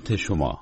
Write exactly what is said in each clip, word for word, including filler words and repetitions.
نظرات شما.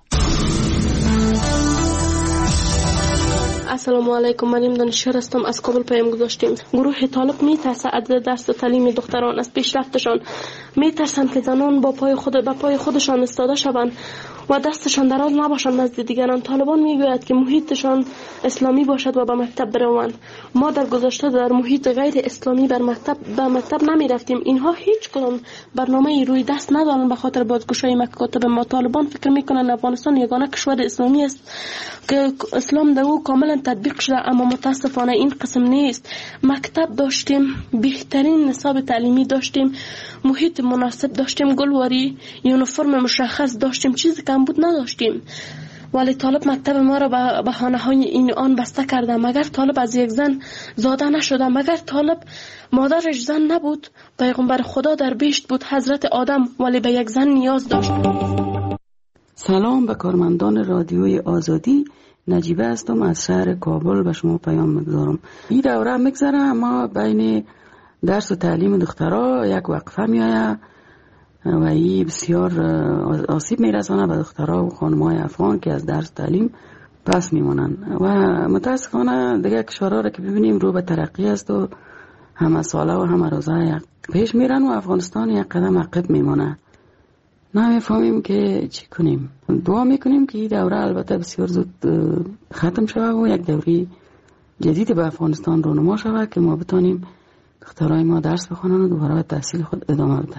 السلام علیکم، من دانشجو هستم، از کابل پیام گذاشتیم. گروه طالب میترسه از درس و تعلیم دختران، از پیشرفتشان میترسند که زنان با پای خود با پای خودشان ایستاده شوند و دستشان دراز نباشند نزد دیگران. طالبان میگوید که محیطشان اسلامی باشد و به مکتب بروند. ما در گذشته در محیط غیر اسلامی بر مکتب به مکتب نمی رفتیم. اینها هیچ کدام برنامه روی دست ندارند به خاطر بازگشایی مکاتب ما. طالبان فکر میکنند افغانستان یگانه کشور اسلامی است که اسلام در او کاملا تطبیق شده، اما متاسفانه این قسم نیست. مکتب داشتیم، بهترین نصاب تعلیمی داشتیم، محیط مناسب داشتیم، گلواری، یونیفرم مشخص داشتیم، چیزی کم بود نداشتیم. ولی طالب مکتب ما را به بهانه‌های این آن بسته کرده. مگر طالب از یک زن زاده نشده؟ مگر طالب مادرش زن نبود؟ پیغمبر خدا در بهشت بود، حضرت آدم، ولی به یک زن نیاز داشت. سلام به کارمندان رادیوی آزادی. نجیبه هستم از شهر کابل به شما پیام میگذارم. این دوره میگذره اما بین درس و تعلیم دخترها یک وقفه میآید و این بسیار آسیب میرسانه به دخترها و خانم‌های افغان که از درس تعلیم پس میمونن و متاسفانه دیگه کشورها را که ببینیم رو به ترقی است و همه ساله و همه روزه پیش میرن و افغانستان یک قدم عقب میمونه. نمیفهمیم که چی کنیم. دعا میکنیم که این دوره البته بسیار زود ختم شود و یک دوره جدید به افغانستان رونما شود که ما بتانیم دخترای ما درس بخونن و دوباره به تحصیل خود ادامه بدن.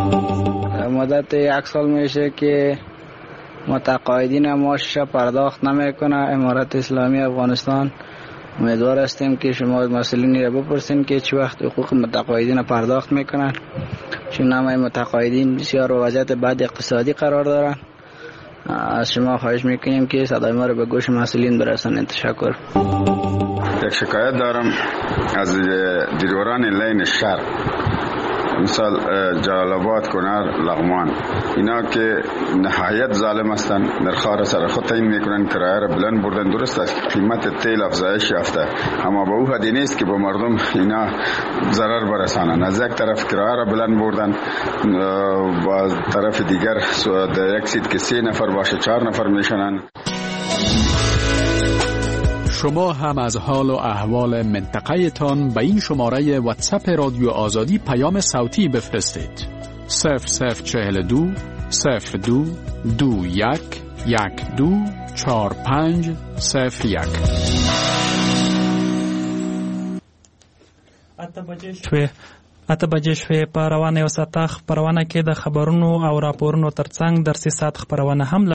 مدت یک سال میشه که متقاعدین معاشش پرداخت نمیکنه امارت اسلامی افغانستان. امیدوار هستیم که شما مسئولین را بپرسین که چه وقت حقوق متقاعدین پرداخت میکنن، چون نامه متقاعدین بسیار وضعیت بد اقتصادی قرار دارن. از شما خواهش میکنیم که صدای ما رو به گوش مسئولین برسانید. تشکر. یک شکایت دارم از دیرواران لین شرق، مثال جلال آباد، کنر، لغمان، اینا که نهایت ظالم هستن. در خار سر خود تعیین میکنن، کرایه را بلند بردن. درست است قیمت تیل افزایش یافته، اما به او حدی نیست که به مردم اینا ضرر برسانن. از یک طرف کرایه را بلند بردن، با طرف دیگر در یک سیت که سه نفر باشه چهار نفر میشنن. شما هم از حال و احوال منطقه تان به این شماره واتساپ رادیو آزادی پیام صوتی بفرستید. صفر صفر چهل دو صفر دو دو یک یک دو چهار پنج صفر یک. اته بجې شوې. په روانه یو ساعته خپرونه کې د خبرونو او راپورونو ترڅنګ درسي ساعت خپرونه هم